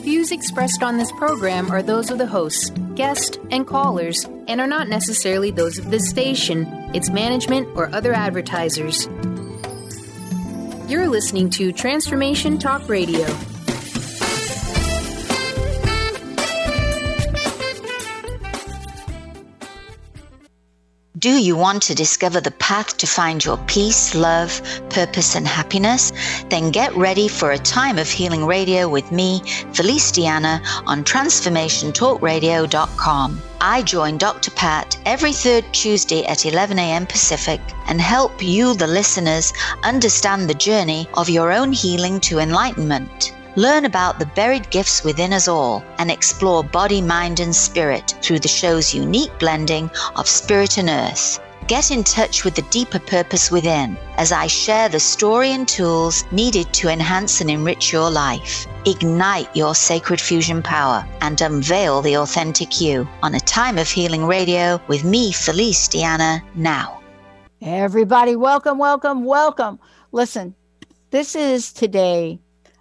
views expressed on this program are those of the hosts, guests, and callers, and are not necessarily those of this station, its management, or other advertisers. You're listening to Transformation Talk Radio. Do you want to discover the path to find your peace, love, purpose, and happiness? Then get ready for a time of healing radio with me, Felice Diana, on TransformationTalkRadio.com. I join Dr. Pat every third Tuesday at 11 a.m. Pacific and help you, the listeners, understand the journey of your own healing to enlightenment. Learn about the buried gifts within us all and explore body, mind, and spirit through the show's unique blending of spirit and earth. Get in touch with the deeper purpose within as I share the story and tools needed to enhance and enrich your life. Ignite your sacred fusion power and unveil the authentic you on A Time of Healing Radio with me, Felice Diana, now. Everybody, welcome, welcome, welcome. Listen, this is today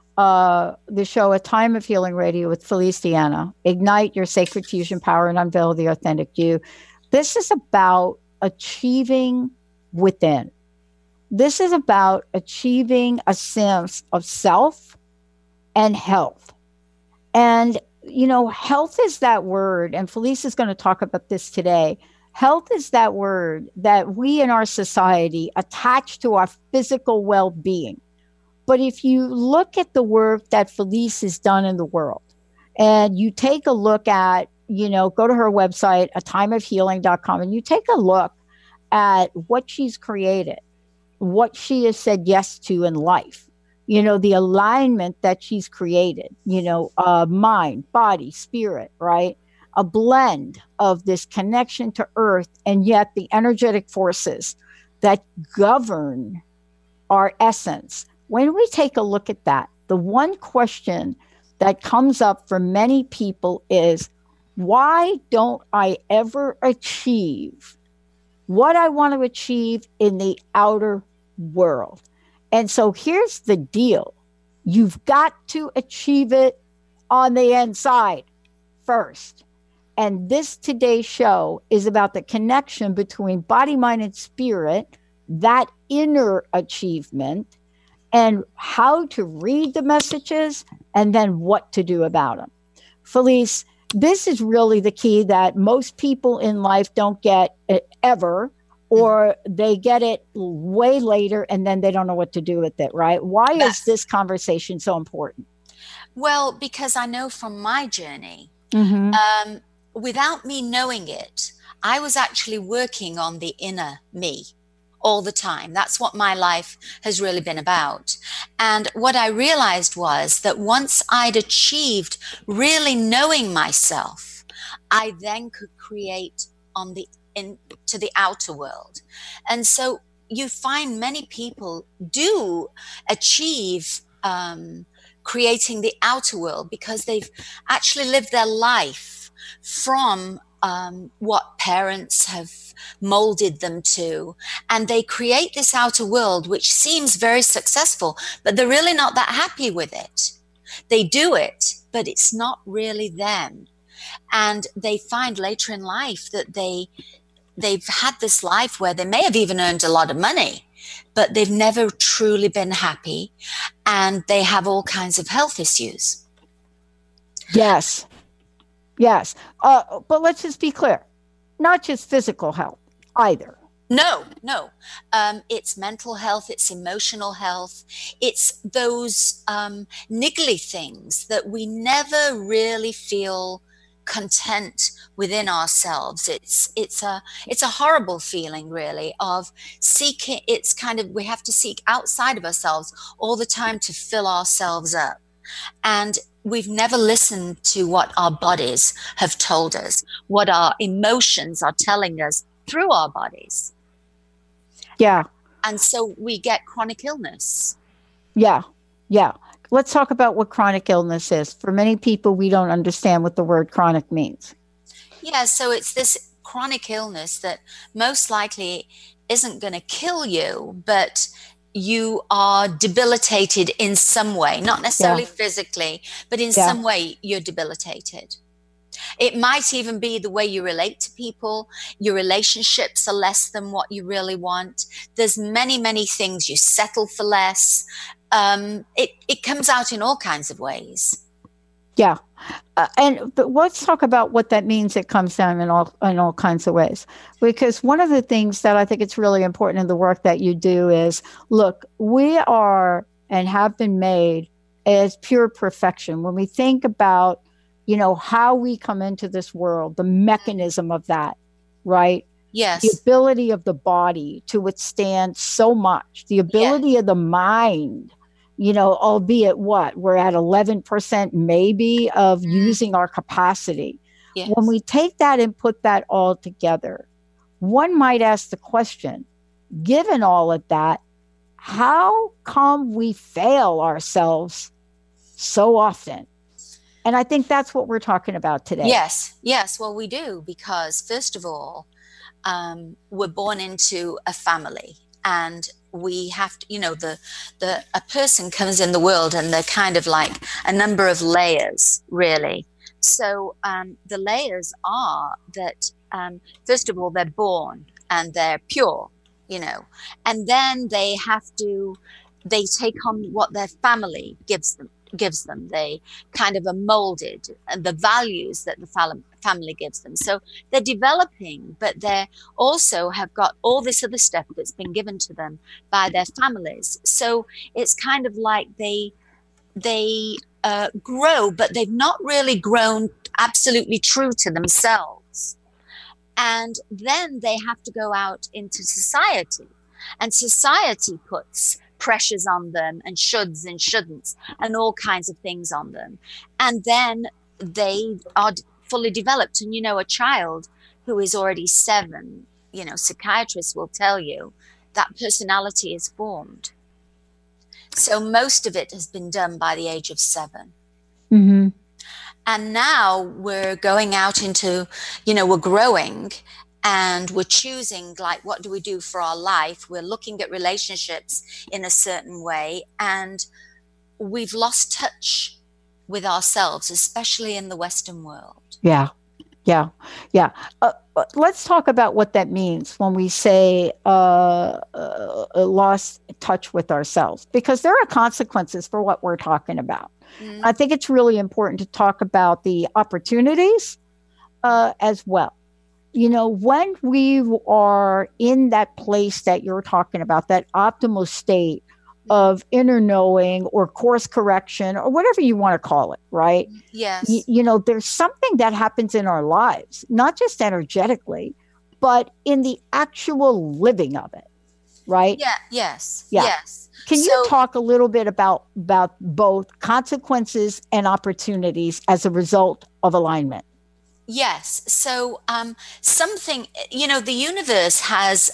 the show, A Time of Healing Radio with Felice Diana. Ignite your sacred fusion power and unveil the authentic you. This is about achieving within. This is about achieving a sense of self and health. And, you know, health is that word, and Felice is going to talk about this today. Health is that word that we in our society attach to our physical well-being. But if you look at the work that Felice has done in the world, and you take a look at, you know, go to her website, atimeofhealing.com, and you take a look at what she's created, what she has said yes to in life, you know, the alignment that she's created, you know, mind, body, spirit, right? A blend of this connection to earth, and yet the energetic forces that govern our essence. When we take a look at that, the one question that comes up for many people is, why don't I ever achieve what I want to achieve in the outer world? And so here's the deal. You've got to achieve it on the inside first. And this today's show is about the connection between body, mind, and spirit, that inner achievement, and how to read the messages, and then what to do about them. Felice, this is really the key that most people in life don't get it ever, or they get it way later and then they don't know what to do with it, right? Why is this conversation so important? Well, because I know from my journey, without me knowing it, I was actually working on the inner me all the time. That's what my life has really been about. And what I realized was that once I'd achieved really knowing myself, I then could create into the outer world. And so you find many people do achieve creating the outer world because they've actually lived their life from what parents have molded them to, and they create this outer world which seems very successful, but they're really not that happy with it. They do it, but it's not really them. And they find later in life that they've had this life where they may have even earned a lot of money, but they've never truly been happy, and they have all kinds of health issues. Yes. But let's just be clear. Not just physical health either. No. It's mental health, it's emotional health. It's those niggly things that we never really feel content within ourselves. It's a horrible feeling, really, of seeking. It's kind of, we have to seek outside of ourselves all the time to fill ourselves up. And we've never listened to what our bodies have told us, what our emotions are telling us through our bodies. Yeah. And so we get chronic illness. Yeah. Let's talk about what chronic illness is. For many people, we don't understand what the word chronic means. Yeah, so it's this chronic illness that most likely isn't going to kill you, but you are debilitated in some way, not necessarily physically, but in some way you're debilitated. It might even be the way you relate to people. Your relationships are less than what you really want. There's many, many things. You settle for less. It comes out in all kinds of ways. Yeah. But let's talk about what that means. It comes down in all kinds of ways, because one of the things that I think it's really important in the work that you do is, look, we are and have been made as pure perfection. When we think about, how we come into this world, the mechanism of that, right? Yes. The ability of the body to withstand so much, the ability of the mind, albeit we're at 11% maybe of using our capacity. Yes. When we take that and put that all together, one might ask the question, given all of that, how come we fail ourselves so often? And I think that's what we're talking about today. Yes. Well, we do, because first of all, we're born into a family, and we have to, a person comes in the world, and they're kind of like a number of layers, really. So the layers are that, first of all, they're born and they're pure, and then they take on what their family gives them. They kind of are molded, and the values that the family gives them. So they're developing, but they also have got all this other stuff that's been given to them by their families. So it's kind of like they grow, but they've not really grown absolutely true to themselves. And then they have to go out into society, and society puts pressures on them, and shoulds and shouldn'ts and all kinds of things on them. And then they are fully developed. And, a child who is already 7, psychiatrists will tell you that personality is formed. So most of it has been done by the age of 7. Mm-hmm. And now we're going out into, we're growing, and we're choosing, like, what do we do for our life? We're looking at relationships in a certain way, and we've lost touch with ourselves, especially in the Western world. Yeah. Let's talk about what that means when we say lost touch with ourselves, because there are consequences for what we're talking about. Mm-hmm. I think it's really important to talk about the opportunities as well. When we are in that place that you're talking about, that optimal state of inner knowing or course correction or whatever you want to call it, right? Yes. There's something that happens in our lives, not just energetically, but in the actual living of it, right? Yeah. Yes. Yeah. Yes. Can you talk a little bit about both consequences and opportunities as a result of alignment? Yes. So something, the universe has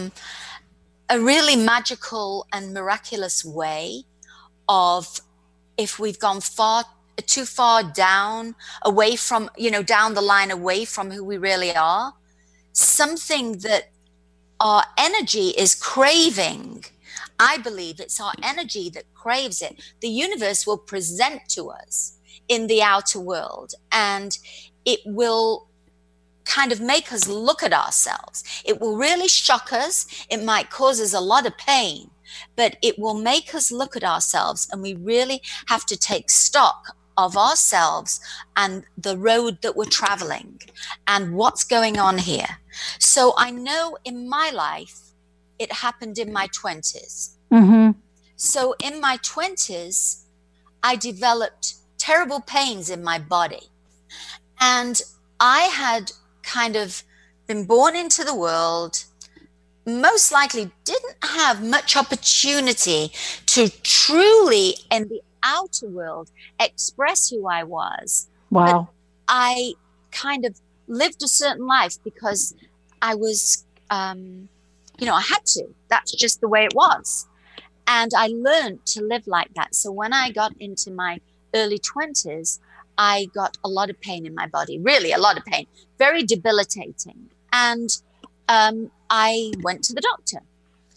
a really magical and miraculous way of, if we've gone too far down, away from, down the line, away from who we really are, something that our energy is craving. I believe it's our energy that craves it. The universe will present to us in the outer world, and it will kind of make us look at ourselves. It will really shock us. It might cause us a lot of pain, but it will make us look at ourselves, and we really have to take stock of ourselves and the road that we're traveling and what's going on here. So I know in my life, it happened in my 20s. Mm-hmm. So in my 20s, I developed terrible pains in my body. And I had kind of been born into the world, most likely didn't have much opportunity to truly, in the outer world, express who I was. Wow. But I kind of lived a certain life because I was, I had to. That's just the way it was. And I learned to live like that. So when I got into my early 20s, I got a lot of pain in my body, really a lot of pain, very debilitating. And I went to the doctor.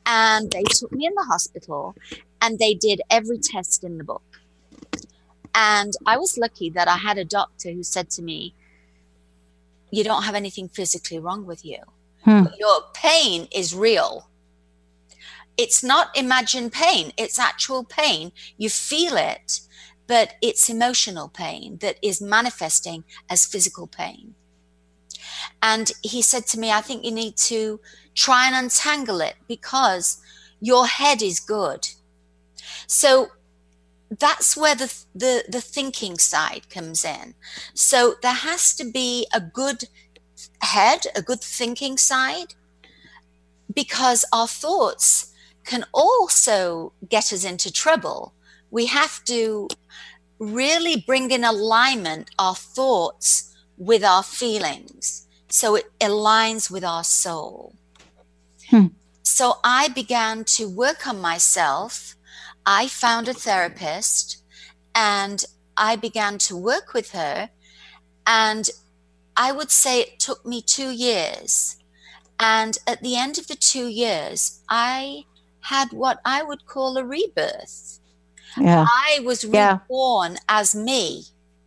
And they took me in the hospital and they did every test in the book. And I was lucky that I had a doctor who said to me, you don't have anything physically wrong with you. But your pain is real. It's not imagined pain. It's actual pain. You feel it, but it's emotional pain that is manifesting as physical pain. And he said to me, I think you need to try and untangle it because your head is good. So that's where the thinking side comes in. So there has to be a good head, a good thinking side, because our thoughts can also get us into trouble. We have to really bring in alignment our thoughts with our feelings, so it aligns with our soul. So I began to work on myself. I found a therapist and I began to work with her, and I would say it took me 2 years. And at the end of the 2 years, I had what I would call a rebirth. Yeah. I was reborn as me.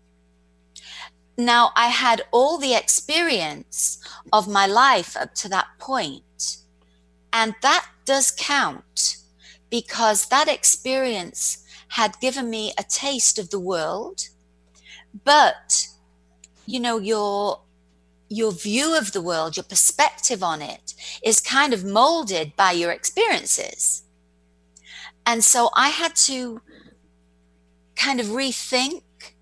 Now, I had all the experience of my life up to that point, and that does count, because that experience had given me a taste of the world. But, you know, your view of the world, your perspective on it is kind of molded by your experiences. And so I had to kind of rethink,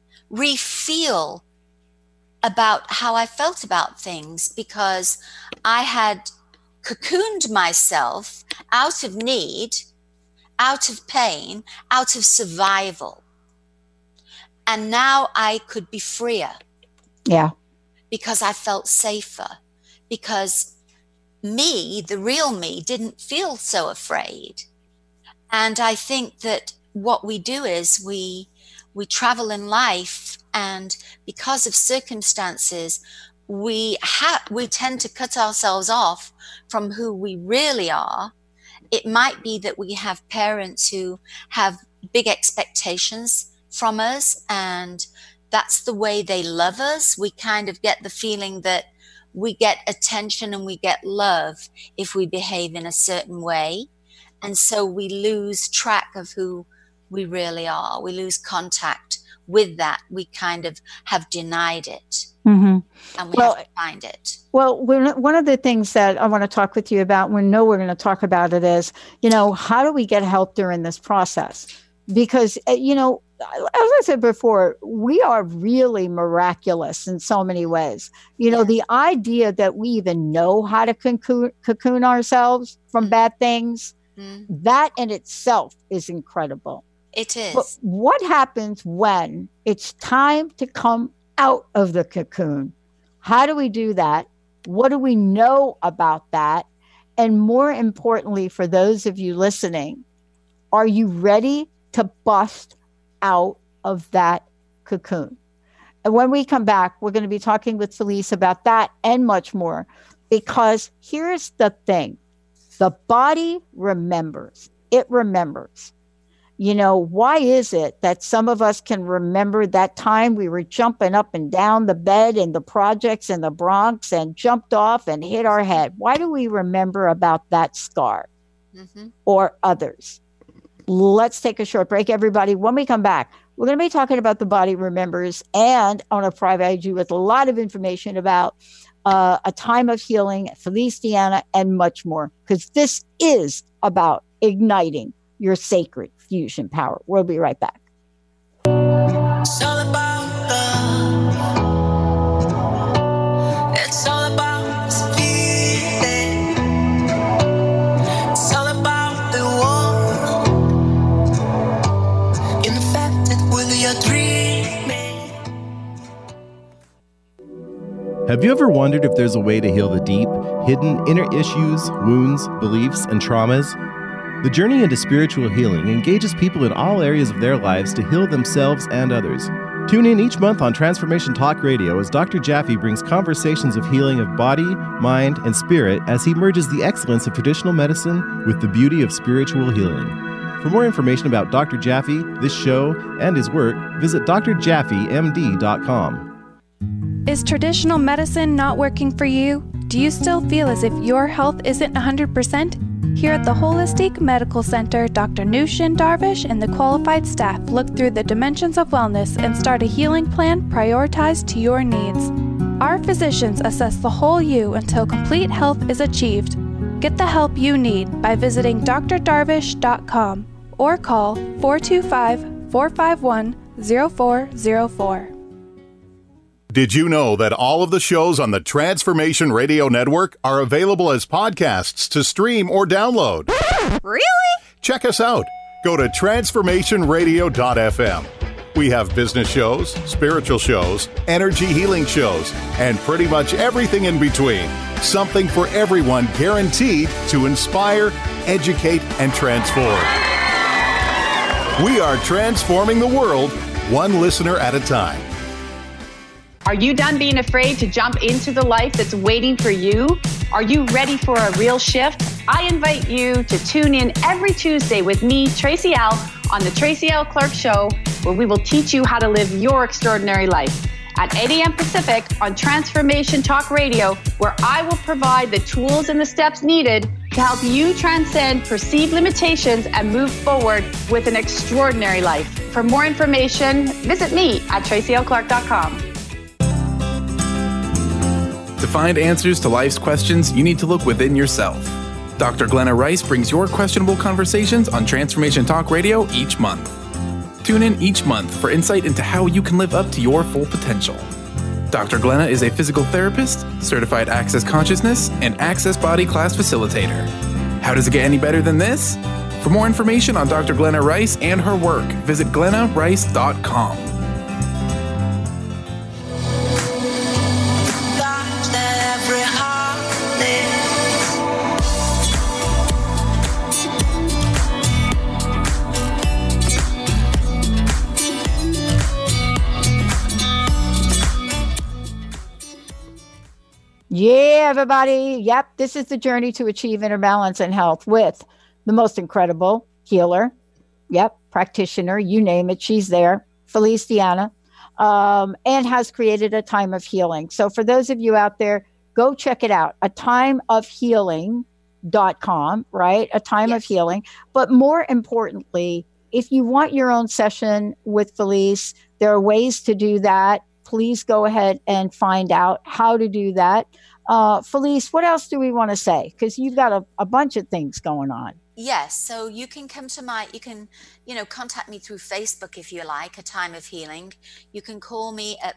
re-feel about how I felt about things, because I had cocooned myself out of need, out of pain, out of survival. And now I could be freer. Yeah. Because I felt safer. Because me, the real me, didn't feel so afraid. And I think that what we do is we travel in life, and because of circumstances, we tend to cut ourselves off from who we really are. It might be that we have parents who have big expectations from us, and that's the way they love us. We kind of get the feeling that we get attention and we get love if we behave in a certain way. And so we lose track of who we really are. We lose contact with that. We kind of have denied it. Mm-hmm. And we have to find it. Well, one of the things that I want to talk with you about, we're going to talk about it, is, how do we get help during this process? Because, as I said before, we are really miraculous in so many ways. The idea that we even know how to cocoon ourselves from bad things, that in itself is incredible. It is. But what happens when it's time to come out of the cocoon? How do we do that? What do we know about that? And more importantly, for those of you listening, are you ready to bust out of that cocoon? And when we come back, we're going to be talking with Felice about that and much more, because here's the thing. The body remembers. It remembers. Why is it that some of us can remember that time we were jumping up and down the bed in the projects in the Bronx and jumped off and hit our head? Why do we remember about that scar or others? Let's take a short break, everybody. When we come back, we're going to be talking about the body remembers, and I want to provide you with a lot of information about a time of healing, Felice Deanna, and much more, because this is about igniting your sacred fusion power. We'll be right back. It's all about love. It's all about this feeling. It's all about the one. Infected with your dreaming. Have you ever wondered if there's a way to heal the deep, hidden inner issues, wounds, beliefs, and traumas? The journey into spiritual healing engages people in all areas of their lives to heal themselves and others. Tune in each month on Transformation Talk Radio as Dr. Jaffe brings conversations of healing of body, mind, and spirit as he merges the excellence of traditional medicine with the beauty of spiritual healing. For more information about Dr. Jaffe, this show, and his work, visit drjaffemd.com. Is traditional medicine not working for you? Do you still feel as if your health isn't 100%? Here at the Holistic Medical Center, Dr. Nushin Darvish and the qualified staff look through the dimensions of wellness and start a healing plan prioritized to your needs. Our physicians assess the whole you until complete health is achieved. Get the help you need by visiting drdarvish.com or call 425-451-0404. Did you know that all of the shows on the Transformation Radio Network are available as podcasts to stream or download? Really? Check us out. Go to transformationradio.fm. We have business shows, spiritual shows, energy healing shows, and pretty much everything in between. Something for everyone, guaranteed to inspire, educate, and transform. We are transforming the world, one listener at a time. Are you done being afraid to jump into the life that's waiting for you? Are you ready for a real shift? I invite you to tune in every Tuesday with me, Tracy L., on the Tracy L. Clark Show, where we will teach you how to live your extraordinary life. At 8 a.m. Pacific on Transformation Talk Radio, where I will provide the tools and the steps needed to help you transcend perceived limitations and move forward with an extraordinary life. For more information, visit me at tracylclark.com. To find answers to life's questions, you need to look within yourself. Dr. Glenna Rice brings your questionable conversations on Transformation Talk Radio each month. Tune in each month for insight into how you can live up to your full potential. Dr. Glenna is a physical therapist, certified Access Consciousness, and Access Body Class facilitator. How does it get any better than this? For more information on Dr. Glenna Rice and her work, visit glennarice.com. Yeah, everybody. Yep. This is the journey to achieve inner balance and health with the most incredible healer. Yep. Practitioner, you name it. She's there. Felice Diana, and has created a time of healing. So for those of you out there, go check it out. atimeofhealing.com, right? A time of healing. But more importantly, if you want your own session with Felice, there are ways to do that. Please go ahead and find out how to do that. Felice, what else do we want to say? Because you've got a bunch of things going on. Yes. So you can come to contact me through Facebook if you like, A Time of Healing. You can call me at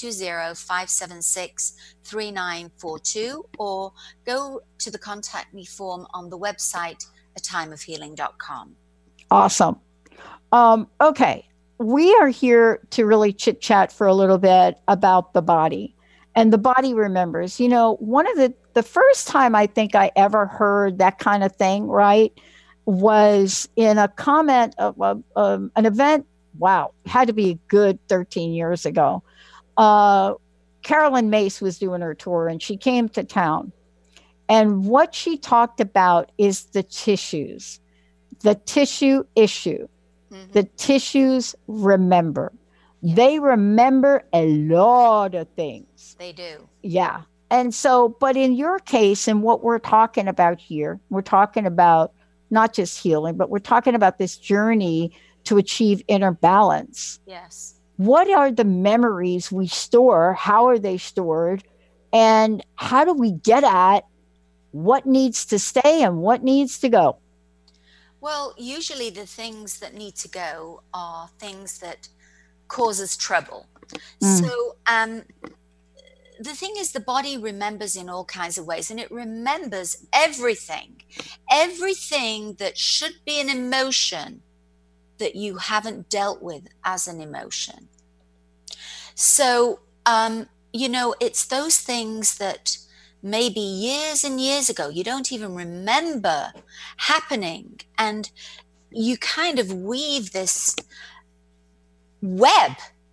520-576-3942 or go to the contact me form on the website, atimeofhealing.com. Awesome. Okay. We are here to really chit chat for a little bit about the body, and the body remembers. You know, one of the first time I think I ever heard that kind of thing, right, was in a comment of an event. Wow, had to be a good 13 years ago. Carolyn Mace was doing her tour, and she came to town, and what she talked about is the tissues, the tissue issue. The tissues remember. Yeah. They remember a lot of things. They do. Yeah. And so, but in your case, and what we're talking about here, we're talking about not just healing, but we're talking about this journey to achieve inner balance. Yes. What are the memories we store? How are they stored? And how do we get at what needs to stay and what needs to go? Well, usually the things that need to go are things that cause us trouble. So the thing is, the body remembers in all kinds of ways, and it remembers everything that should be an emotion that you haven't dealt with as an emotion. So, it's those things that maybe years and years ago you don't even remember happening, and you kind of weave this web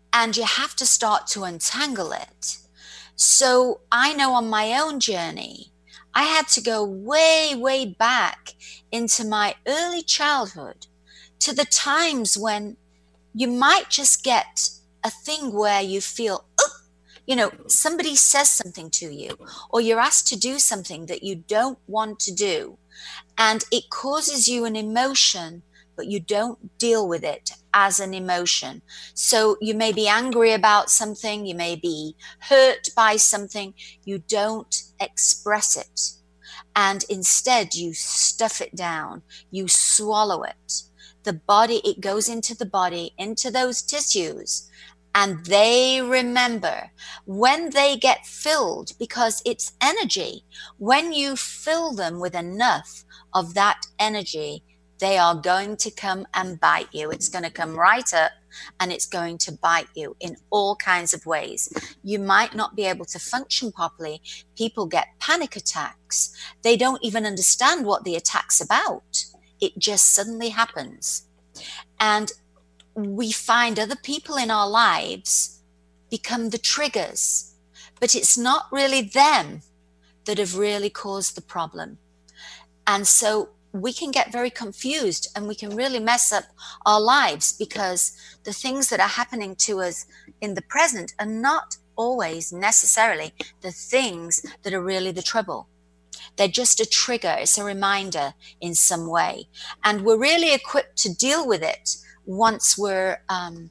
and you have to start to untangle it. So I know on my own journey, I had to go way, way back into my early childhood to the times when you might just get a thing where you feel, somebody says something to you, or you're asked to do something that you don't want to do, and it causes you an emotion, but you don't deal with it as an emotion. So you may be angry about something, you may be hurt by something, you don't express it. And instead you stuff it down, you swallow it. The body, it goes into the body, into those tissues, and they remember. When they get filled, because it's energy, when you fill them with enough of that energy, they are going to come and bite you. It's going to come right up and it's going to bite you in all kinds of ways. You might not be able to function properly. People get panic attacks. They don't even understand what the attack's about. It just suddenly happens. And we find other people in our lives become the triggers, but it's not really them that have really caused the problem. And so we can get very confused and we can really mess up our lives, because the things that are happening to us in the present are not always necessarily the things that are really the trouble. They're just a trigger. It's a reminder in some way. And we're really equipped to deal with it once we're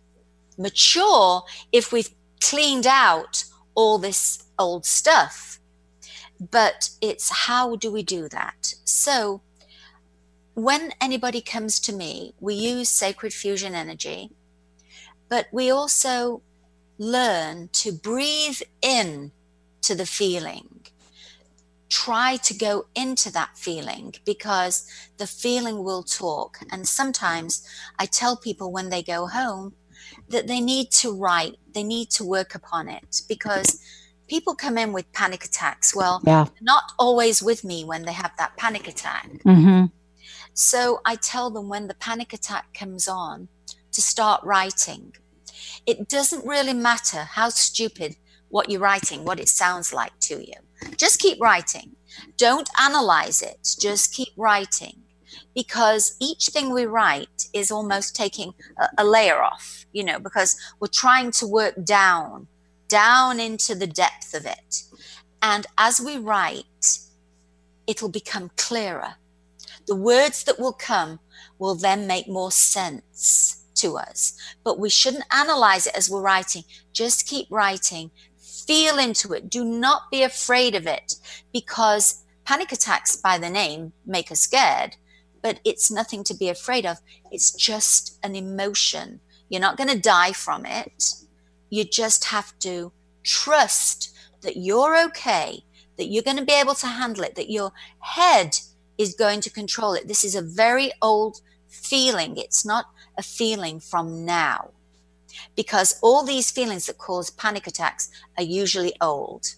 mature, if we've cleaned out all this old stuff. But it's how do we do that? So when anybody comes to me, we use sacred fusion energy, but we also learn to breathe in to the feeling. Try to go into that feeling, because the feeling will talk. And sometimes I tell people when they go home that they need to write, they need to work upon it, because people come in with panic attacks. Well, not always with me when they have that panic attack. Mm-hmm. So I tell them when the panic attack comes on to start writing. It doesn't really matter how stupid what you're writing, what it sounds like to you. Just keep writing. Don't analyze it. Just keep writing, because each thing we write is almost taking a layer off, because we're trying to work down into the depth of it. And as we write, it'll become clearer. The words that will come will then make more sense to us. But we shouldn't analyze it as we're writing. Just keep writing. Feel into it. Do not be afraid of it, because panic attacks by the name make us scared, but it's nothing to be afraid of. It's just an emotion. You're not going to die from it. You just have to trust that you're okay, that you're going to be able to handle it, that your head is going to control it. This is a very old feeling. It's not a feeling from now, because all these feelings that cause panic attacks are usually old.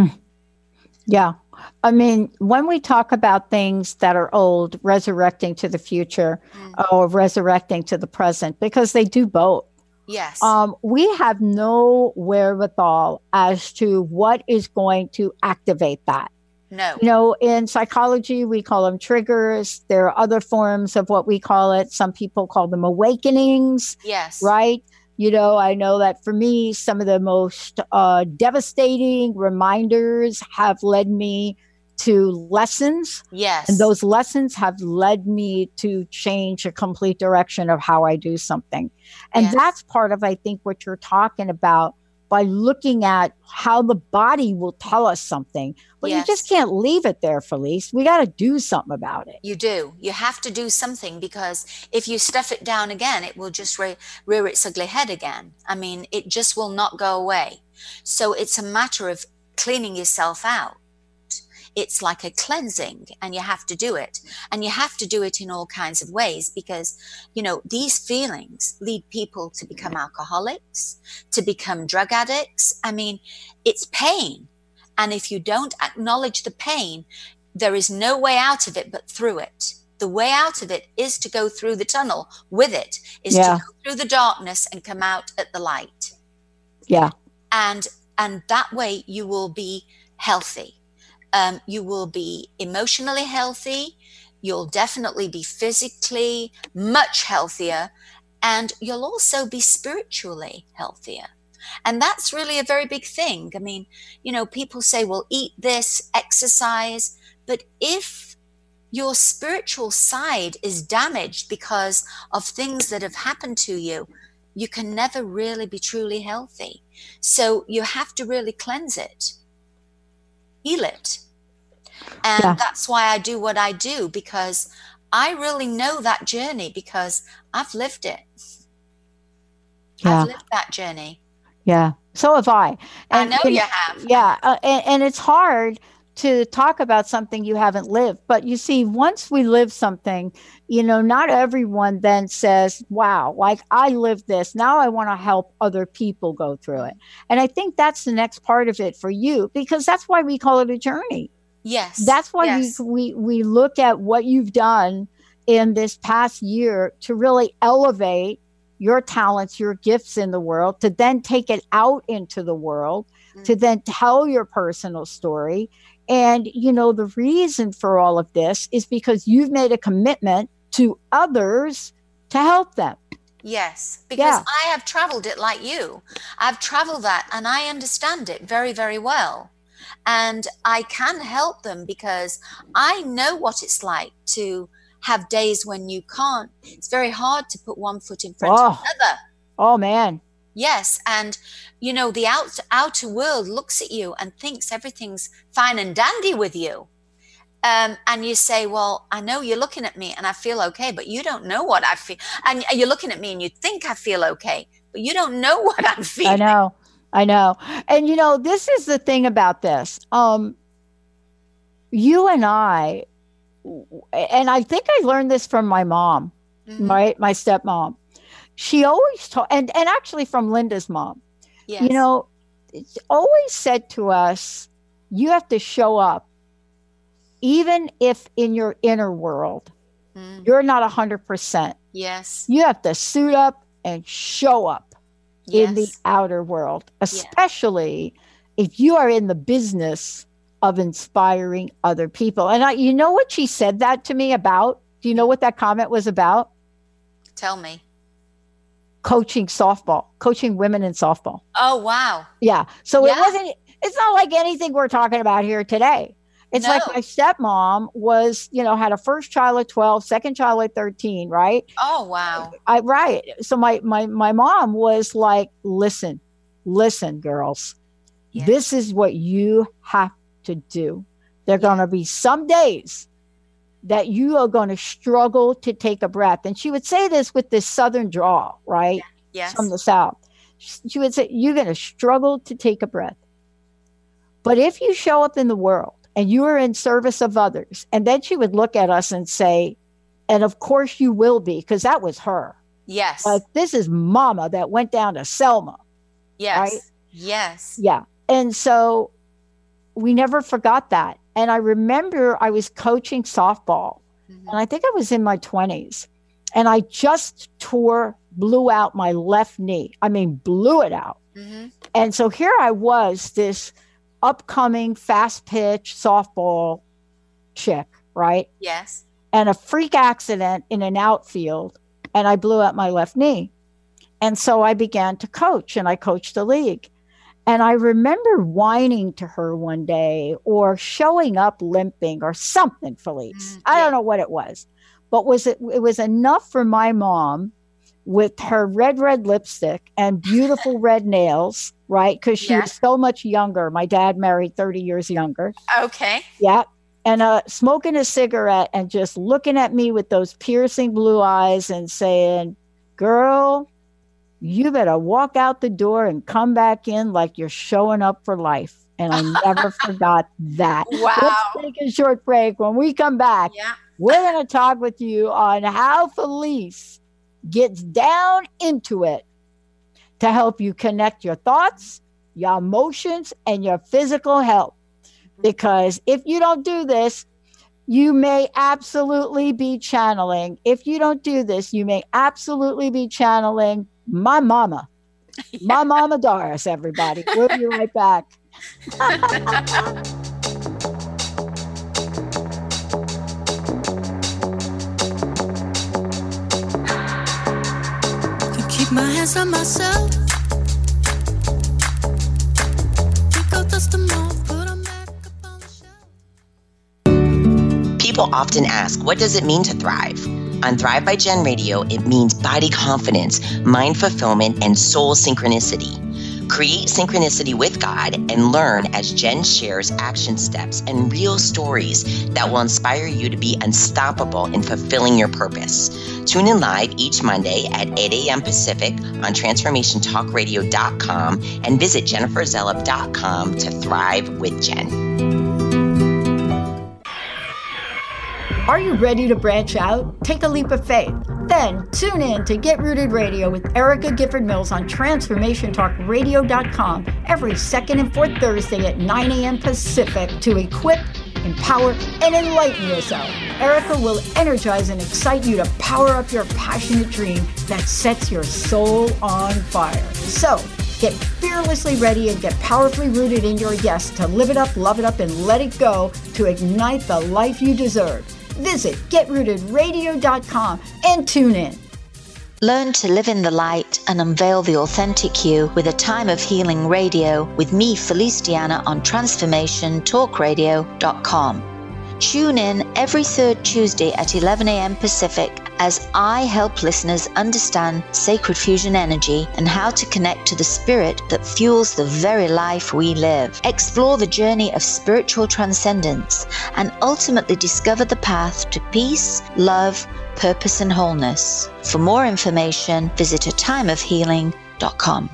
Yeah. I mean, when we talk about things that are old, resurrecting to the future or resurrecting to the present, because they do both. Yes. We have no wherewithal as to what is going to activate that. No. In psychology, we call them triggers. There are other forms of what we call it. Some people call them awakenings. Yes. Right? I know that for me, some of the most devastating reminders have led me to lessons. Yes. And those lessons have led me to change a complete direction of how I do something. And that's part of, I think, what you're talking about, by looking at how the body will tell us something. But you just can't leave it there, Felice. We got to do something about it. You do. You have to do something, because if you stuff it down again, it will just rear its ugly head again. I mean, it just will not go away. So it's a matter of cleaning yourself out. It's like a cleansing, and you have to do it. And you have to do it in all kinds of ways, because, these feelings lead people to become alcoholics, to become drug addicts. I mean, it's pain. And if you don't acknowledge the pain, there is no way out of it but through it. The way out of it is to go through the tunnel with it, is to go through the darkness and come out at the light. Yeah. And that way you will be healthy. You will be emotionally healthy. You'll definitely be physically much healthier. And you'll also be spiritually healthier. And that's really a very big thing. I mean, people say, well, eat this, exercise. But if your spiritual side is damaged because of things that have happened to you, you can never really be truly healthy. So you have to really cleanse it, heal it. And that's why I do what I do, because I really know that journey, because I've lived it. I've lived that journey. Yeah. So have I. And, I know you have. Yeah. And it's hard to talk about something you haven't lived. But you see, once we live something, not everyone then says, wow, like I lived this. Now I want to help other people go through it. And I think that's the next part of it for you, because that's why we call it a journey. Yes. That's why we look at what you've done in this past year to really elevate your talents, your gifts in the world, to then take it out into the world, to then tell your personal story. And, the reason for all of this is because you've made a commitment to others to help them. Yes, because I have traveled it like you. I've traveled that and I understand it very, very well. And I can help them because I know what it's like to have days when you can't. It's very hard to put one foot in front of another. Oh, man. Yes. And, the outer world looks at you and thinks everything's fine and dandy with you. And you say, well, I know you're looking at me and I feel okay, but you don't know what I feel. And you're looking at me and you think I feel okay, but you don't know what I'm feeling. I know. And, this is the thing about this. You and I think I learned this from my mom, right? My stepmom. She always taught, and actually from Linda's mom, always said to us, you have to show up, even if in your inner world, you're not 100%. Yes. You have to suit up and show up in the outer world, especially if you are in the business of inspiring other people. And you know what she said that to me about? Do you know what that comment was about? Tell me. Coaching women in softball. Oh, wow. Yeah. So it's not like anything we're talking about here today. It's like my stepmom was, had a first child at 12, second child at 13, right? Oh, wow. Right. So my mom was like, listen, girls, this is what you have to do. There are going to be some days that you are going to struggle to take a breath. And she would say this with this Southern drawl, right? Yes. From the South. She would say, you're going to struggle to take a breath. But if you show up in the world and you are in service of others, and then she would look at us and say, and of course you will be, because that was her. Yes. Like, this is mama that went down to Selma. Yes. Right? Yes. Yeah. And so we never forgot that. And I remember I was coaching softball, and I think I was in my 20s, and I just blew out my left knee. I mean, blew it out. And so here I was, this upcoming fast pitch softball chick, right? Yes. And a freak accident in an outfield, and I blew out my left knee. And so I began to coach, and I coached the league. And I remember whining to her one day, or showing up limping or something, Felice. I don't know what it was, but it was enough for my mom, with her red lipstick and beautiful red nails, right? Because she was so much younger. My dad married 30 years younger. Okay. Yeah. And smoking a cigarette and just looking at me with those piercing blue eyes and saying, girl, you better walk out the door and come back in like you're showing up for life. And I never forgot that. Wow. Let's take a short break. When we come back, we're going to talk with you on how Felice gets down into it to help you connect your thoughts, your emotions, and your physical health. Because if you don't do this, you may absolutely be channeling. If you don't do this, you may absolutely be channeling my mama. My Mama Doris, everybody. We'll be right back. Can keep my hands on myself. Think I'll dust them off, put them back up on the shelf. People often ask, what does it mean to thrive? On Thrive by Jen Radio, it means body confidence, mind fulfillment, and soul synchronicity. Create synchronicity with God and learn as Jen shares action steps and real stories that will inspire you to be unstoppable in fulfilling your purpose. Tune in live each Monday at 8 a.m. Pacific on TransformationTalkRadio.com and visit JenniferZellup.com to thrive with Jen. Are you ready to branch out? Take a leap of faith. Then tune in to Get Rooted Radio with Erica Gifford Mills on TransformationTalkRadio.com every second and fourth Thursday at 9 a.m. Pacific to equip, empower, and enlighten yourself. Erica will energize and excite you to power up your passionate dream that sets your soul on fire. So, get fearlessly ready and get powerfully rooted in your yes to live it up, love it up, and let it go to ignite the life you deserve. Visit GetRootedRadio.com and tune in. Learn to live in the light and unveil the authentic you with A Time of Healing Radio with me, Felice Diana, on TransformationTalkRadio.com. Tune in every third Tuesday at 11 a.m. Pacific as I help listeners understand sacred fusion energy and how to connect to the spirit that fuels the very life we live. Explore the journey of spiritual transcendence and ultimately discover the path to peace, love, purpose, and wholeness. For more information, visit atimeofhealing.com.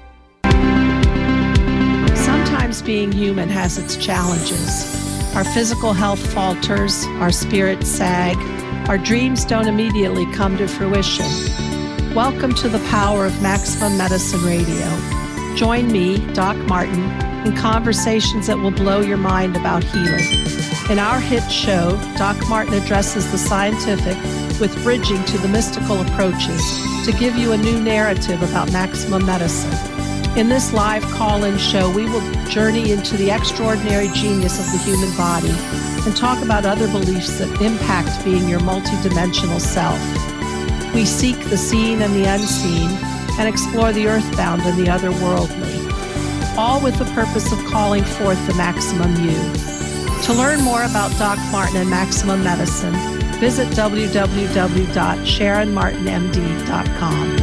Sometimes being human has its challenges. Our physical health falters, our spirits sag, our dreams don't immediately come to fruition. Welcome to the power of Maximum Medicine Radio. Join me, Doc Martin, in conversations that will blow your mind about healing. In our hit show, Doc Martin addresses the scientific with bridging to the mystical approaches to give you a new narrative about maximum medicine. In this live call-in show, we will journey into the extraordinary genius of the human body and talk about other beliefs that impact being your multidimensional self. We seek the seen and the unseen and explore the earthbound and the otherworldly, all with the purpose of calling forth the maximum you. To learn more about Doc Martin and Maximum Medicine, visit www.SharonMartinMD.com.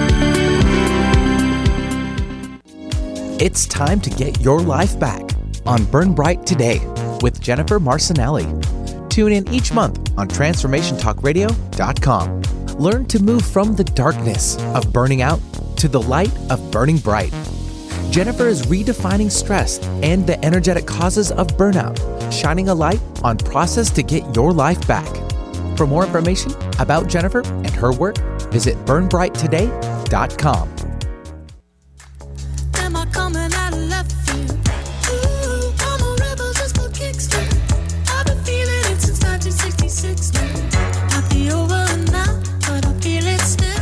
It's time to get your life back on Burn Bright Today with Jennifer Marcinelli. Tune in each month on TransformationTalkRadio.com. Learn to move from the darkness of burning out to the light of burning bright. Jennifer is redefining stress and the energetic causes of burnout, shining a light on process to get your life back. For more information about Jennifer and her work, visit burnbrighttoday.com. Coming out of left field. Ooh, I'm a rebel just for kicks. I've been feeling it since 1966 now. Might be over now, but I feel it still.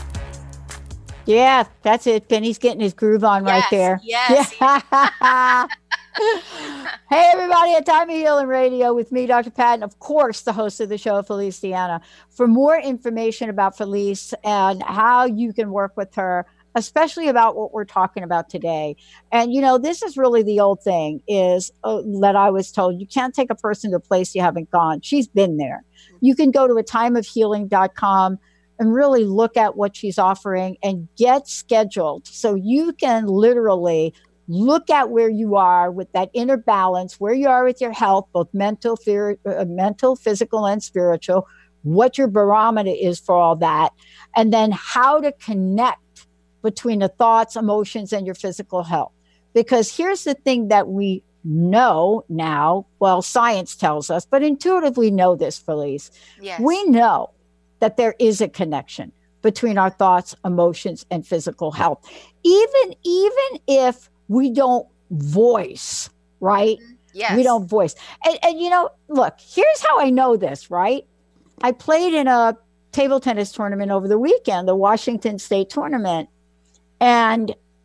Yeah, that's it. Penny's getting his groove on right there. Yes. Yeah. Hey, everybody, at Time of Healing Radio with me, Dr. Pat, and of course, the host of the show, Felice Diana. For more information about Felice and how you can work with her, especially about what we're talking about today. And, you know, this is really the old thing is that I was told, you can't take a person to a place you haven't gone. She's been there. You can go to atimeofhealing.com and really look at what she's offering and get scheduled. So you can literally look at where you are with that inner balance, where you are with your health, both mental, physical, and spiritual, what your barometer is for all that, and then how to connect between the thoughts, emotions, and your physical health. Because here's the thing that we know now, well, science tells us, but intuitively know this, Felice. Yes. We know that there is a connection between our thoughts, emotions, and physical health. Even if we don't voice, right? Yes. We don't voice. And you know, look, here's how I know this, right? I played in a table tennis tournament over the weekend, the Washington State tournament. And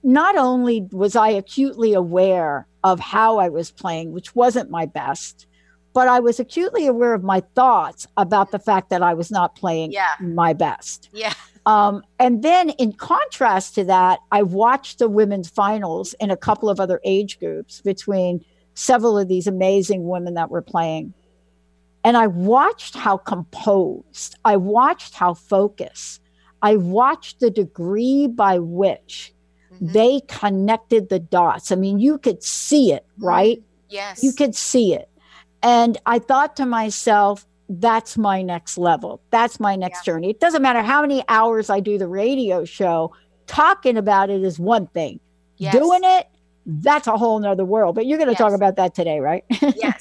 not only was I acutely aware of how I was playing, which wasn't my best, but I was acutely aware of my thoughts about the fact that I was not playing my best. Yeah. And then in contrast to that, I watched the women's finals in a couple of other age groups between several of these amazing women that were playing. And I watched how composed, I watched how focused, I watched the degree by which they connected the dots. I mean, you could see it, right? Yes. You could see it. And I thought to myself, that's my next level. That's my next journey. It doesn't matter how many hours I do the radio show. Talking about it is one thing. Yes. Doing it, that's a whole nother world. But you're going to talk about that today, right? Yes.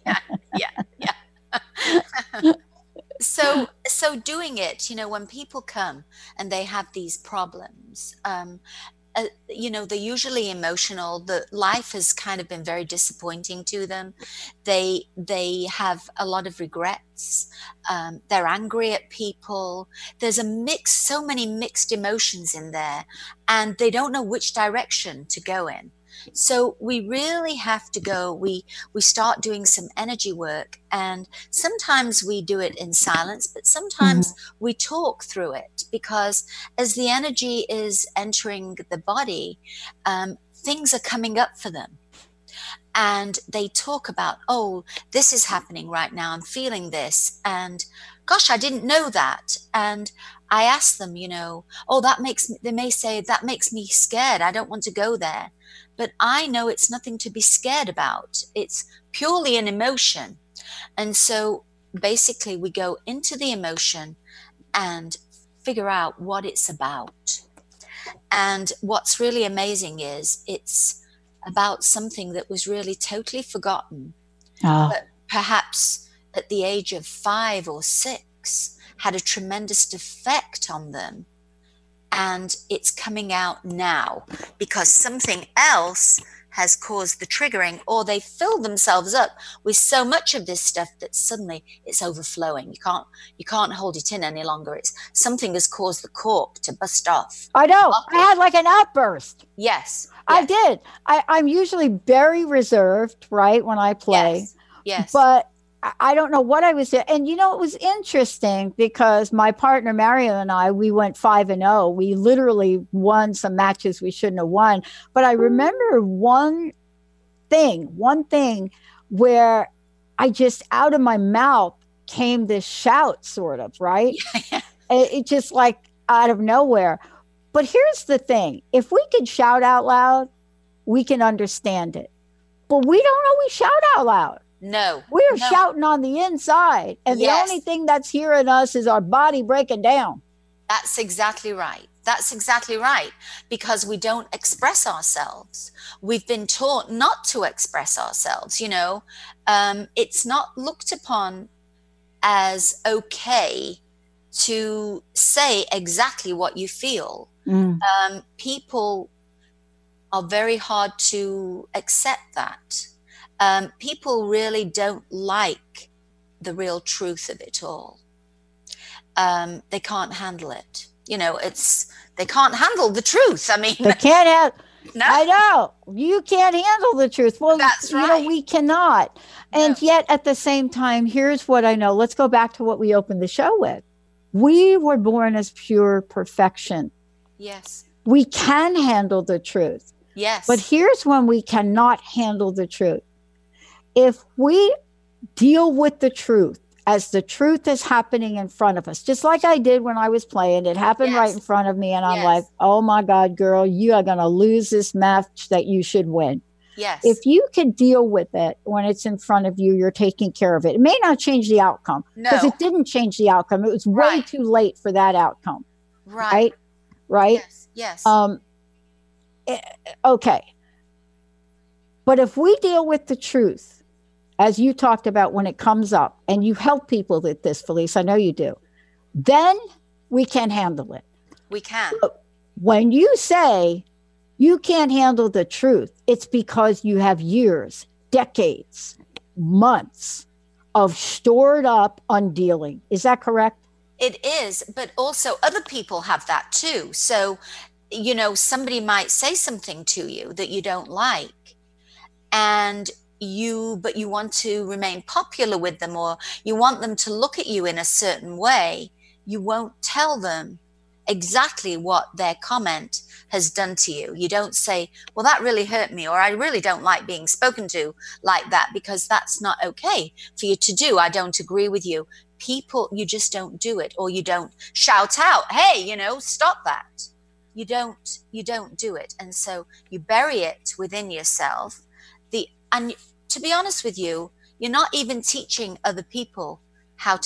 So doing it, when people come and they have these problems, they're usually emotional. The life has kind of been very disappointing to them. They have a lot of regrets. They're angry at people. There's so many mixed emotions in there, and they don't know which direction to go in. So we really have to go, we start doing some energy work, and sometimes we do it in silence, but sometimes we talk through it, because as the energy is entering the body, things are coming up for them. And they talk about, oh, this is happening right now. I'm feeling this. And gosh, I didn't know that. And I ask them, they may say, that makes me scared. I don't want to go there. But I know it's nothing to be scared about. It's purely an emotion. And so basically we go into the emotion and figure out what it's about. And what's really amazing is it's about something that was really totally forgotten, but perhaps at the age of 5 or 6 had a tremendous effect on them. And it's coming out now because something else has caused the triggering, or they fill themselves up with so much of this stuff that suddenly it's overflowing. You can't hold it in any longer. It's something has caused the cork to bust off. I know. I had like an outburst. Yes. I did. I'm usually very reserved, right, when I play. Yes. But I don't know what I was doing. And it was interesting because my partner, Marion, and I, we went 5-0. We literally won some matches we shouldn't have won. But I remember one thing where I just out of my mouth came this shout, sort of, right? It just like out of nowhere. But here's the thing. If we can shout out loud, we can understand it. But we don't always shout out loud. No. We're shouting on the inside. And the only thing that's hearing us is our body breaking down. That's exactly right. Because we don't express ourselves. We've been taught not to express ourselves. It's not looked upon as okay to say exactly what you feel. People are very hard to accept that. People really don't like the real truth of it all. They can't handle it. They can't handle the truth. I mean, they can't have. No. I know you can't handle the truth. Well, that's right. We cannot. And yet at the same time, here's what I know. Let's go back to what we opened the show with. We were born as pure perfection. Yes. We can handle the truth. Yes. But here's when we cannot handle the truth. If we deal with the truth as the truth is happening in front of us, just like I did when I was playing, it happened right in front of me. And I'm like, oh my God, girl, you are going to lose this match that you should win. Yes. If you can deal with it when it's in front of you, you're taking care of it. It may not change the outcome because it didn't change the outcome. It was way too late for that outcome. Right. Yes. Okay. But if we deal with the truth, as you talked about when it comes up, and you help people with this, Felice, I know you do, then we can handle it. We can. But when you say you can't handle the truth, it's because you have years, decades, months of stored up undealing. Is that correct? It is, but also other people have that too. So you know, somebody might say something to you that you don't like, and but you want to remain popular with them, or you want them to look at you in a certain way, you won't tell them exactly what their comment has done to you. You don't say, well, that really hurt me, or I really don't like being spoken to like that, because that's not okay for you to do. I don't agree with you. People, you just don't do it, or you don't shout out, hey, you know, stop that. You don't do it. And so you bury it within yourself. And to be honest with you, you're not even teaching other people how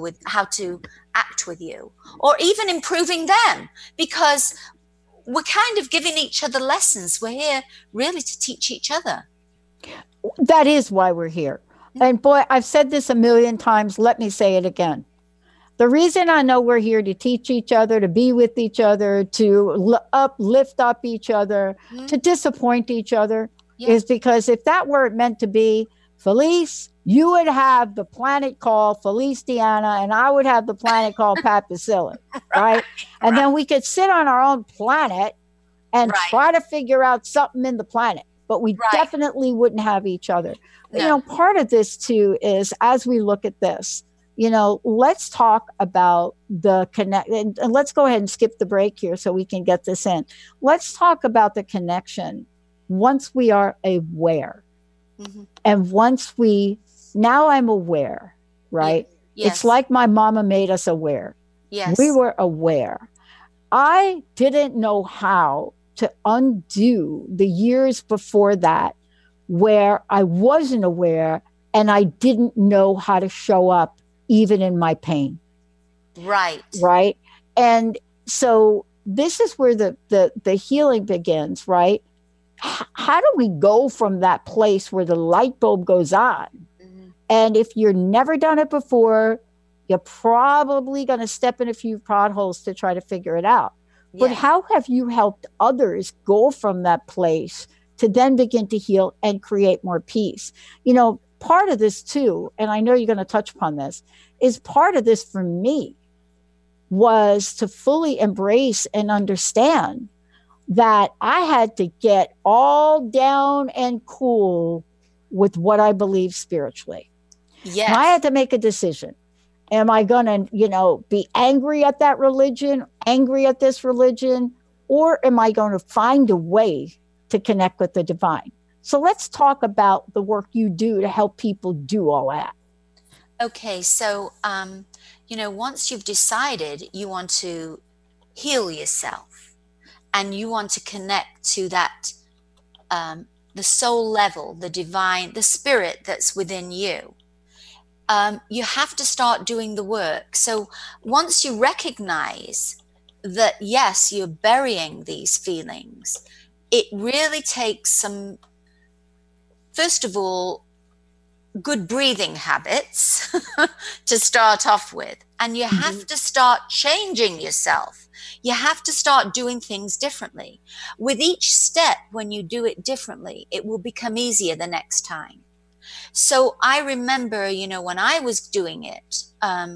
to act with you, or even improving them, because we're kind of giving each other lessons. We're here really to teach each other. That is why we're here. And boy, I've said this a million times. Let me say it again. The reason I know we're here to teach each other, to be with each other, to lift up each other, to disappoint each other, is because if that were meant to be, Felice, you would have the planet called Felice Deanna, and I would have the planet called Pat Baccili, right? And then we could sit on our own planet and try to figure out something in the planet, but we definitely wouldn't have each other. No. You know, part of this too is, as we look at this, you know, let's talk about the and let's go ahead and skip the break here so we can get this in. Let's talk about the connection once we are aware. Mm-hmm. And once now I'm aware, right? Yes. It's like my mama made us aware. Yes. We were aware. I didn't know how to undo the years before that where I wasn't aware and I didn't know how to show up even in my pain. Right. Right. And so this is where the healing begins, right? How do we go from that place where the light bulb goes on? Mm-hmm. And if you're never done it before, you're probably going to step in a few potholes to try to figure it out. Yeah. But how have you helped others go from that place to then begin to heal and create more peace? You know, part of this too, and I know you're going to touch upon this, is part of this for me was to fully embrace and understand that I had to get all down and cool with what I believe spiritually. Yes. And I had to make a decision. Am I going to, you know, be angry at that religion, angry at this religion, or am I going to find a way to connect with the divine? So let's talk about the work you do to help people do all that. Okay. So, you know, once you've decided you want to heal yourself, and you want to connect to that, the soul level, the divine, the spirit that's within you, you have to start doing the work. So once you recognize that, yes, you're burying these feelings, it really takes some, first of all, good breathing habits to start off with. And you have to start changing yourself. You have to start doing things differently. With each step, when you do it differently, it will become easier the next time. So I remember, you know, when I was doing it,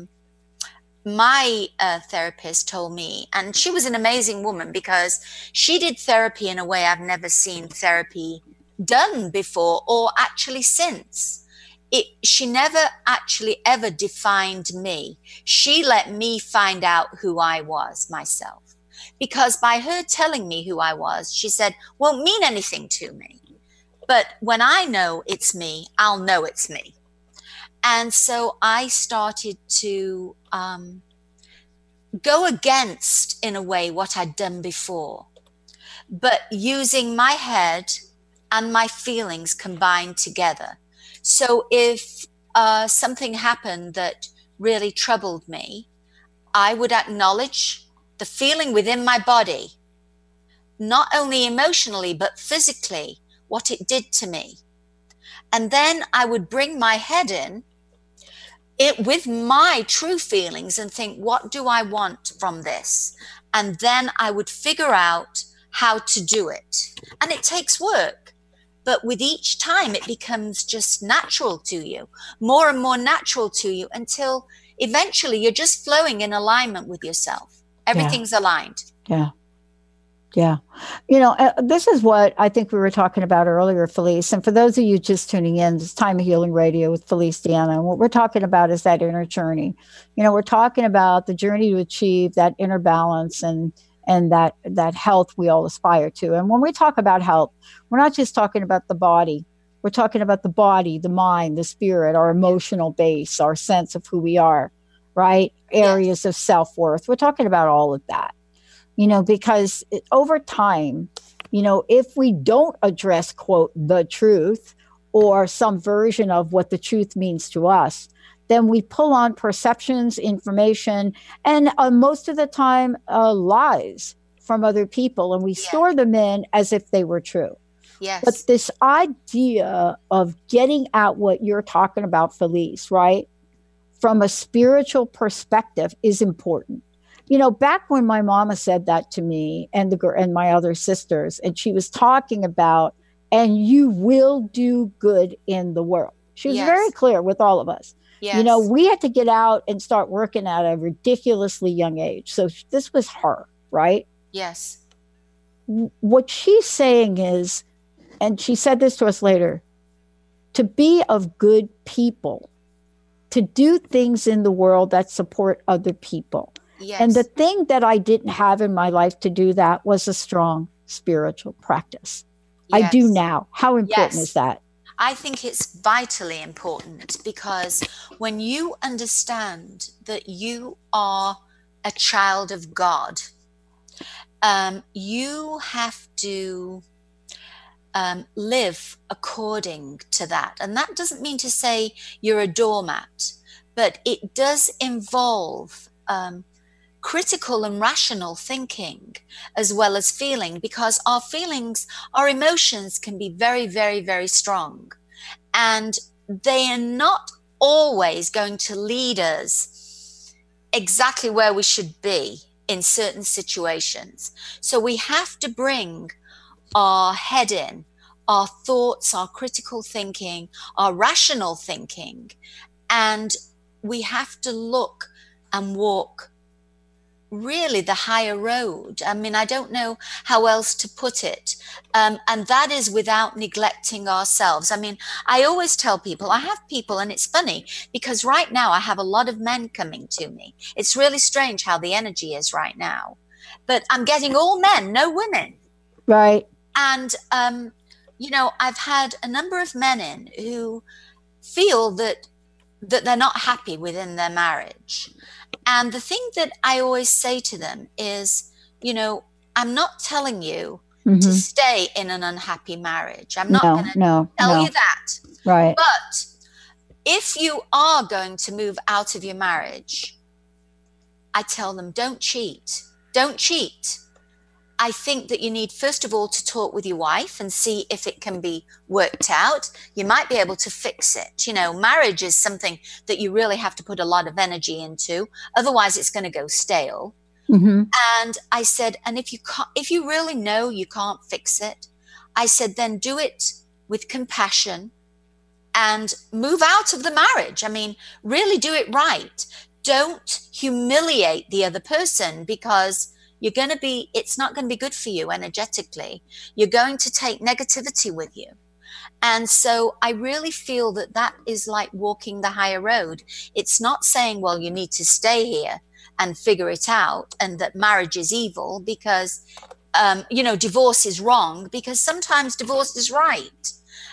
my therapist told me, and she was an amazing woman because she did therapy in a way I've never seen therapy done before, or actually since. She never actually ever defined me. She let me find out who I was myself. Because by her telling me who I was, she said, won't mean anything to me. But when I know it's me, I'll know it's me. And so I started to go against, in a way, what I'd done before, but using my head and my feelings combined together. So if something happened that really troubled me, I would acknowledge the feeling within my body, not only emotionally, but physically, what it did to me. And then I would bring my head in it with my true feelings and think, what do I want from this? And then I would figure out how to do it. And it takes work. But with each time, it becomes just natural to you, more and more natural to you, until eventually you're just flowing in alignment with yourself. Everything's aligned. Yeah. Yeah. This is what I think we were talking about earlier, Felice. And for those of you just tuning in, it's Time of Healing Radio with Felice Deanna. And what we're talking about is that inner journey. We're talking about the journey to achieve that inner balance and that health we all aspire to. And when we talk about health, we're not just talking about the body. We're talking about the body, the mind, the spirit, our emotional base, our sense of who we are, right? Areas of self-worth. We're talking about all of that. Because over time, if we don't address, quote, the truth or some version of what the truth means to us, then we pull on perceptions, information, and most of the time, lies from other people, and we store them in as if they were true. Yes. But this idea of getting at what you're talking about, Felice, right, from a spiritual perspective is important. Back when my mama said that to me and my other sisters, and she was talking about, and you will do good in the world. She was very clear with all of us. Yes. We had to get out and start working at a ridiculously young age. So this was her, right? Yes. What she's saying is, and she said this to us later, to be of good people, to do things in the world that support other people. Yes. And the thing that I didn't have in my life to do that was a strong spiritual practice. Yes. I do now. How important is that? I think it's vitally important, because when you understand that you are a child of God, you have to live according to that. And that doesn't mean to say you're a doormat, but it does involve critical and rational thinking as well as feeling, because our feelings, our emotions can be very, very, very strong, and they are not always going to lead us exactly where we should be in certain situations. So we have to bring our head in, our thoughts, our critical thinking, our rational thinking, and we have to look and walk really the higher road. I mean, I don't know how else to put it. And that is without neglecting ourselves. I mean, I always tell people, I have people, and it's funny because right now I have a lot of men coming to me. It's really strange how the energy is right now, but I'm getting all men, no women. Right. And, I've had a number of men in who feel that they're not happy within their marriage. And the thing that I always say to them is, I'm not telling you to stay in an unhappy marriage. I'm not going to tell you that. Right. But if you are going to move out of your marriage, I tell them, don't cheat. Don't cheat. I think that you need, first of all, to talk with your wife and see if it can be worked out. You might be able to fix it. Marriage is something that you really have to put a lot of energy into. Otherwise, it's going to go stale. Mm-hmm. And I said, and if you really know you can't fix it, I said, then do it with compassion and move out of the marriage. I mean, really do it right. Don't humiliate the other person, because it's not going to be good for you energetically. You're going to take negativity with you. And so I really feel that is like walking the higher road. It's not saying, well, you need to stay here and figure it out, and that marriage is evil because, divorce is wrong, because sometimes divorce is right.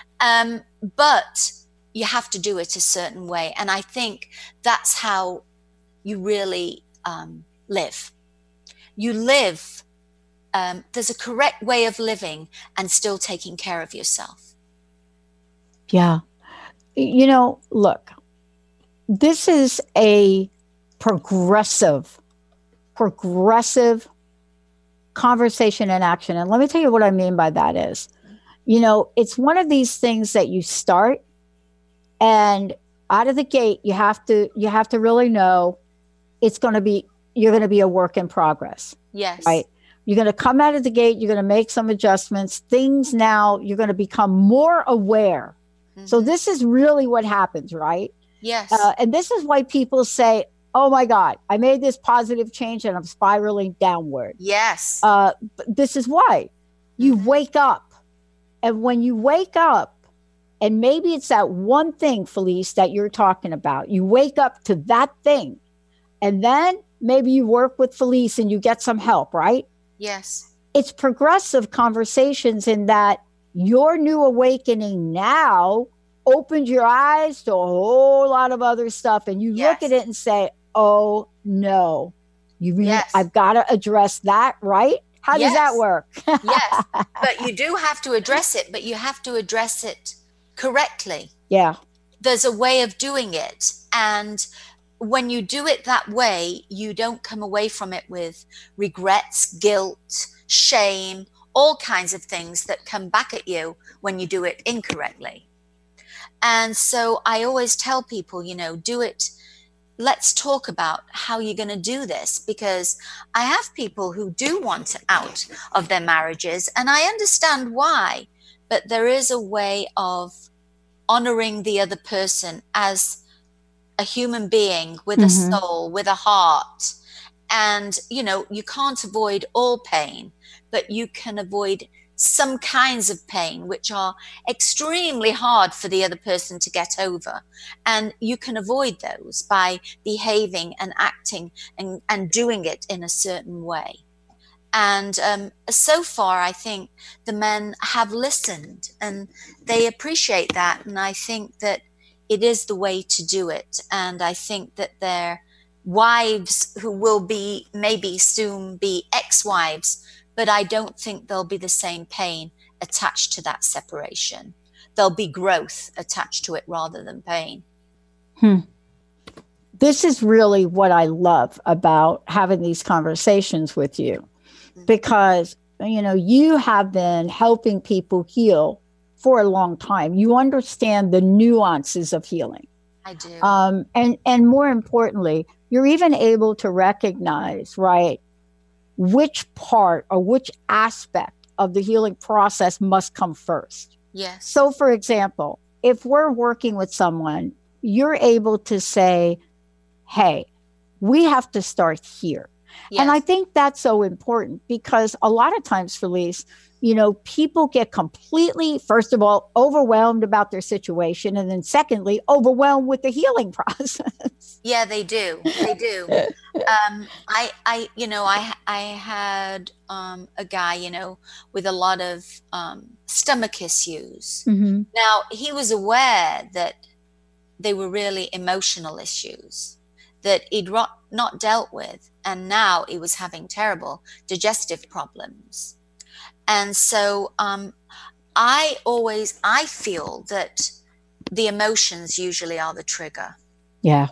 But you have to do it a certain way. And I think that's how you really live. You live, there's a correct way of living and still taking care of yourself. Yeah. Look, this is a progressive conversation and action. And let me tell you what I mean by that is, it's one of these things that you start, and out of the gate, you have to really know you're going to be a work in progress. Yes. Right. You're going to come out of the gate. You're going to make some adjustments. Now you're going to become more aware. Mm-hmm. So this is really what happens, right? Yes. And this is why people say, oh my God, I made this positive change and I'm spiraling downward. Yes. This is why you wake up. And when you wake up, and maybe it's that one thing, Felice, that you're talking about, you wake up to that thing, and then maybe you work with Felice and you get some help, right? Yes. It's progressive conversations in that your new awakening now opened your eyes to a whole lot of other stuff. And you look at it and say, oh no, I've got to address that, right? How does that work? Yes, but you do have to address it, but you have to address it correctly. Yeah. There's a way of doing it. And when you do it that way, you don't come away from it with regrets, guilt, shame, all kinds of things that come back at you when you do it incorrectly. And so I always tell people, do it. Let's talk about how you're going to do this, because I have people who do want out of their marriages, and I understand why, but there is a way of honoring the other person as a human being with a soul, with a heart. And, you can't avoid all pain, but you can avoid some kinds of pain which are extremely hard for the other person to get over. And you can avoid those by behaving and acting and doing it in a certain way. And so far, I think the men have listened and they appreciate that. And I think that it is the way to do it. And I think that their wives, who will be maybe soon be ex-wives, but I don't think there'll be the same pain attached to that separation. There'll be growth attached to it rather than pain. This is really what I love about having these conversations with you, because, you have been helping people heal for a long time. You understand the nuances of healing. I do. And more importantly, you're even able to recognize, right, which part or which aspect of the healing process must come first. Yes. So, for example, if we're working with someone, you're able to say, hey, we have to start here. Yes. And I think that's so important, because a lot of times, Felice, people get completely, first of all, overwhelmed about their situation. And then secondly, overwhelmed with the healing process. Yeah, they do. They do. I had a guy, with a lot of stomach issues. Now, he was aware that they were really emotional issues that he'd not dealt with. And now he was having terrible digestive problems. And so I feel that the emotions usually are the trigger. Yeah.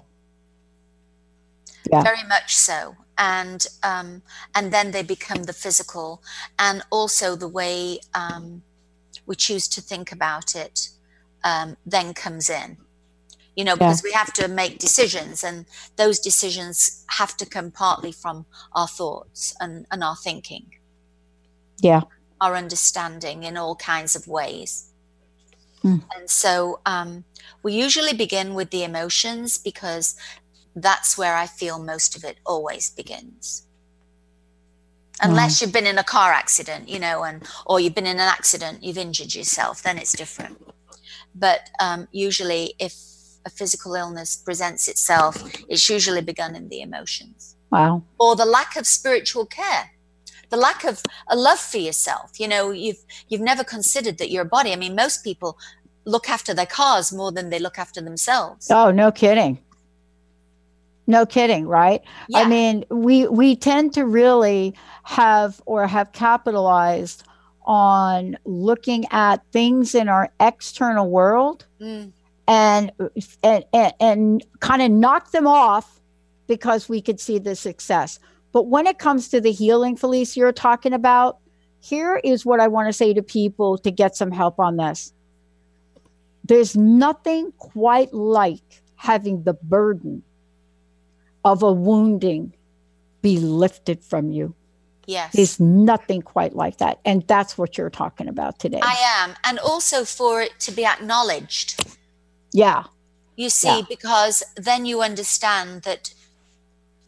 Very much so. And then they become the physical, and also the way we choose to think about it then comes in. Because we have to make decisions, and those decisions have to come partly from our thoughts and our thinking. Yeah. Our understanding in all kinds of ways. And so we usually begin with the emotions, because that's where I feel most of it always begins. Unless you've been in a car accident, or you've been in an accident, you've injured yourself, then it's different. But usually if a physical illness presents itself, it's usually begun in the emotions. Wow. Or the lack of spiritual care. The lack of a love for yourself. You've never considered that your body. I mean, most people look after their cars more than they look after themselves. Oh, no kidding. No kidding, right? Yeah. I mean, we tend to really have capitalized on looking at things in our external world and kind of knock them off because we could see the success. But when it comes to the healing, Felice, you're talking about, here is what I want to say to people to get some help on this. There's nothing quite like having the burden of a wounding be lifted from you. Yes. There's nothing quite like that. And that's what you're talking about today. I am. And also for it to be acknowledged. Yeah. You see, because then you understand that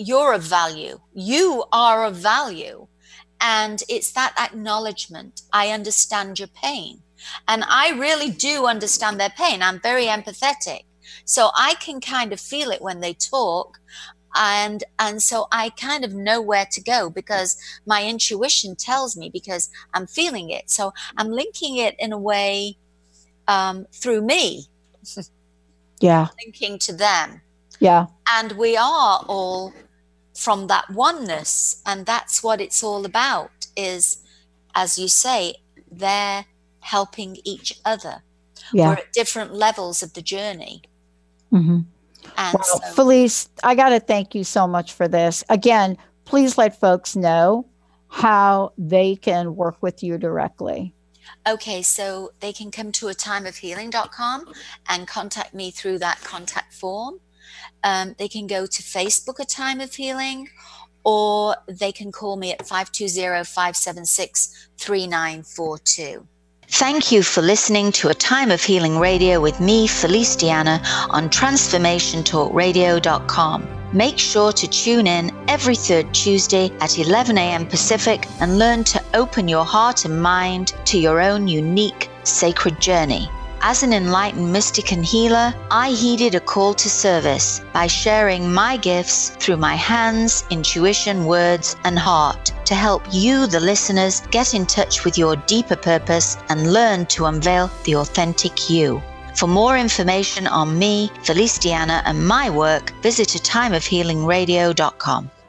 you're of value. You are of value. And it's that acknowledgement. I understand your pain. And I really do understand their pain. I'm very empathetic. So I can kind of feel it when they talk. And so I kind of know where to go because my intuition tells me, because I'm feeling it. So I'm linking it in a way through me. Yeah. Linking to them. Yeah. And we are all from that oneness. And that's what it's all about is, as you say, they're helping each other. Yeah. We're at different levels of the journey. Mm-hmm. And well, Felice, I got to thank you so much for this. Again, please let folks know how they can work with you directly. Okay, so they can come to atimeofhealing.com and contact me through that contact form. They can go to Facebook, A Time of Healing, or they can call me at 520-576-3942. Thank you for listening to A Time of Healing Radio with me, Felice Diana, on TransformationTalkRadio.com. Make sure to tune in every third Tuesday at 11 a.m. Pacific and learn to open your heart and mind to your own unique sacred journey. As an enlightened mystic and healer, I heeded a call to service by sharing my gifts through my hands, intuition, words, and heart to help you, the listeners, get in touch with your deeper purpose and learn to unveil the authentic you. For more information on me, Felice Diana, and my work, visit atimeofhealingradio.com.